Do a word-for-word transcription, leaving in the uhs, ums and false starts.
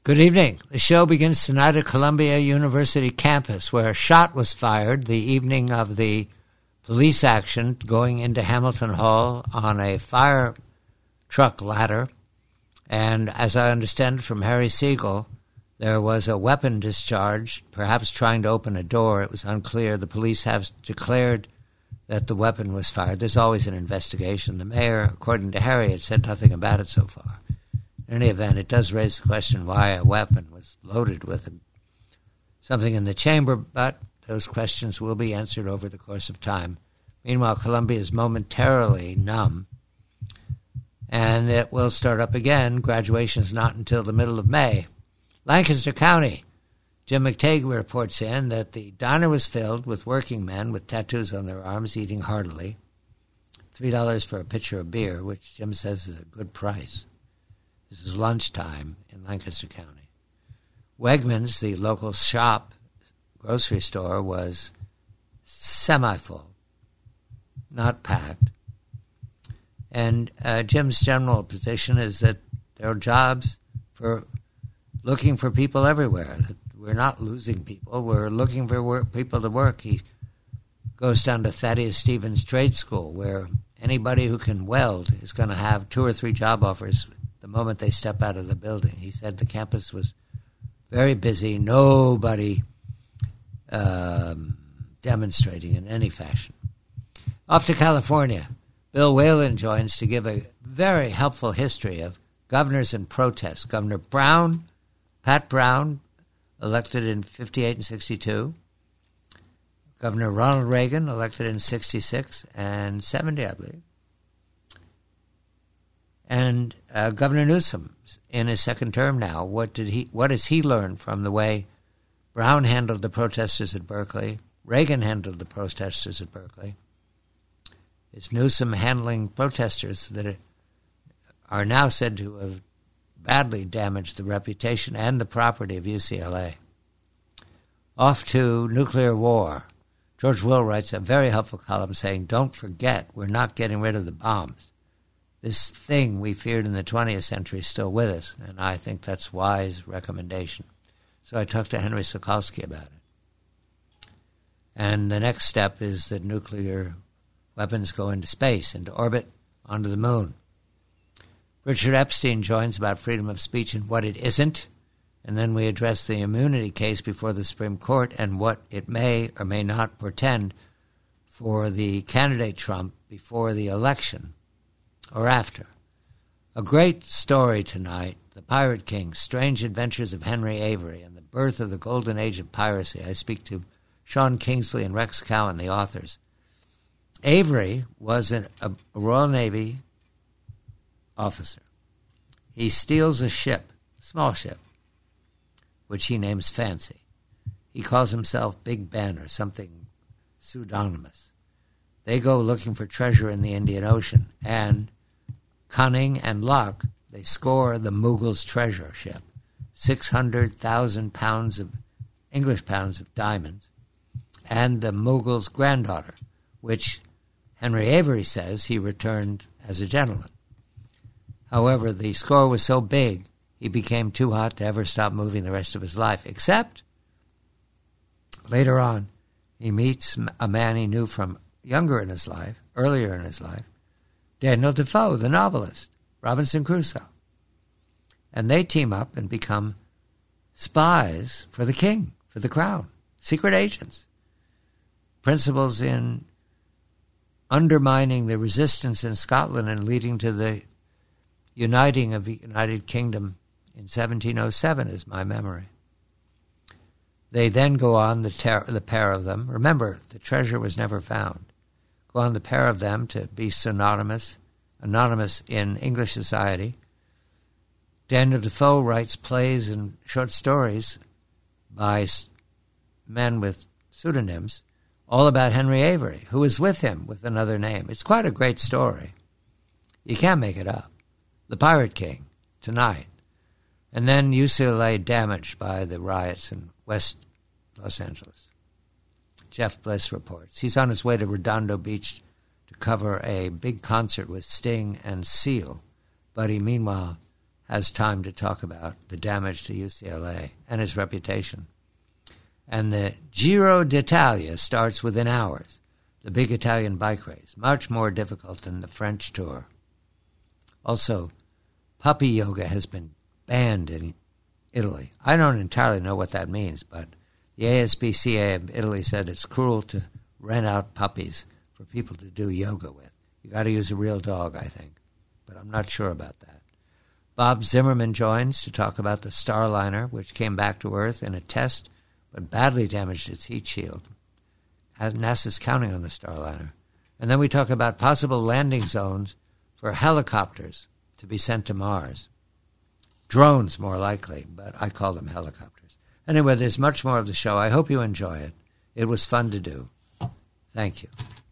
Good evening. The show begins tonight at Columbia University campus, where a shot was fired the evening of the police action going into Hamilton Hall on a fire truck ladder. And as I understand from Harry Siegel, there was a weapon discharged, perhaps trying to open a door. It was unclear. The police have declared that the weapon was fired. There's always an investigation. The mayor, according to Harry, had said nothing about it so far. In any event, it does raise the question why a weapon was loaded with something in the chamber, but those questions will be answered over the course of time. Meanwhile, Columbia is momentarily numb, and it will start up again. Graduation is not until the middle of May. Lancaster County. Jim McTague reports in that the diner was filled with working men with tattoos on their arms eating heartily. three dollars for a pitcher of beer, which Jim says is a good price. This is lunchtime in Lancaster County. Wegmans, the local shop, grocery store, was semi-full, not packed. And uh, Jim's general position is that there are jobs for looking for people everywhere. That we're not losing people. We're looking for work, people to work. He goes down to Thaddeus Stevens Trade School, where anybody who can weld is going to have two or three job offers the moment they step out of the building. He said the campus was very busy, nobody um, demonstrating in any fashion. Off to California. Bill Whalen joins to give a very helpful history of governors and protests. Governor Brown, Pat Brown, elected in fifty-eight and sixty-two. Governor Ronald Reagan, elected in sixty-six and seventy, I believe. And uh, Governor Newsom in his second term now. What did he? What has he learned from the way Brown handled the protesters at Berkeley, Reagan handled the protesters at Berkeley? Is Newsom handling protesters that are now said to have badly damaged the reputation and the property of U C L A? Off to nuclear war. George Will writes a very helpful column saying, don't forget, we're not getting rid of the bombs. This thing we feared in the twentieth century is still with us, and I think that's wise recommendation. So I talked to Henry Sokolsky about it. And the next step is that nuclear weapons go into space, into orbit, onto the moon. Richard Epstein joins about freedom of speech and what it isn't, and then we address the immunity case before the Supreme Court and what it may or may not portend for the candidate Trump before the election or after. A great story tonight, The Pirate King, Strange Adventures of Henry Avery and the Birth of the Golden Age of Piracy. I speak to Sean Kingsley and Rex Cowan, the authors. Avery was an, a Royal Navy officer. He steals a ship, a small ship, which he names Fancy. He calls himself Big Ben or something pseudonymous. They go looking for treasure in the Indian Ocean, and cunning and luck, they score the Mughals' treasure ship, six hundred thousand pounds of English pounds of diamonds, and the Mughals' granddaughter, which Henry Avery says he returned as a gentleman. However, the score was so big, he became too hot to ever stop moving the rest of his life, except later on, he meets a man he knew from younger in his life, earlier in his life, Daniel Defoe, the novelist, Robinson Crusoe. And they team up and become spies for the king, for the crown, secret agents, principals in undermining the resistance in Scotland and leading to the uniting of the United Kingdom in seventeen oh seven is my memory. They then go on, the, ter- the pair of them. Remember, the treasure was never found. Go on, the pair of them, to be synonymous, anonymous in English society. Daniel Defoe writes plays and short stories by men with pseudonyms, all about Henry Avery, who is with him with another name. It's quite a great story. You can't make it up. The Pirate King, tonight. And then U C L A damaged by the riots in West Los Angeles. Jeff Bliss reports. He's on his way to Redondo Beach to cover a big concert with Sting and Seal, but he meanwhile has time to talk about the damage to U C L A and its reputation. And the Giro d'Italia starts within hours, the big Italian bike race, much more difficult than the French Tour. Also, puppy yoga has been banned in Italy. I don't entirely know what that means, but the A S P C A of Italy said it's cruel to rent out puppies for people to do yoga with. You got to use a real dog, I think, but I'm not sure about that. Bob Zimmerman joins to talk about the Starliner, which came back to Earth in a test but badly damaged its heat shield. NASA's counting on the Starliner. And then we talk about possible landing zones for helicopters to be sent to Mars. Drones, more likely, but I call them helicopters. Anyway, there's much more of the show. I hope you enjoy it. It was fun to do. Thank you.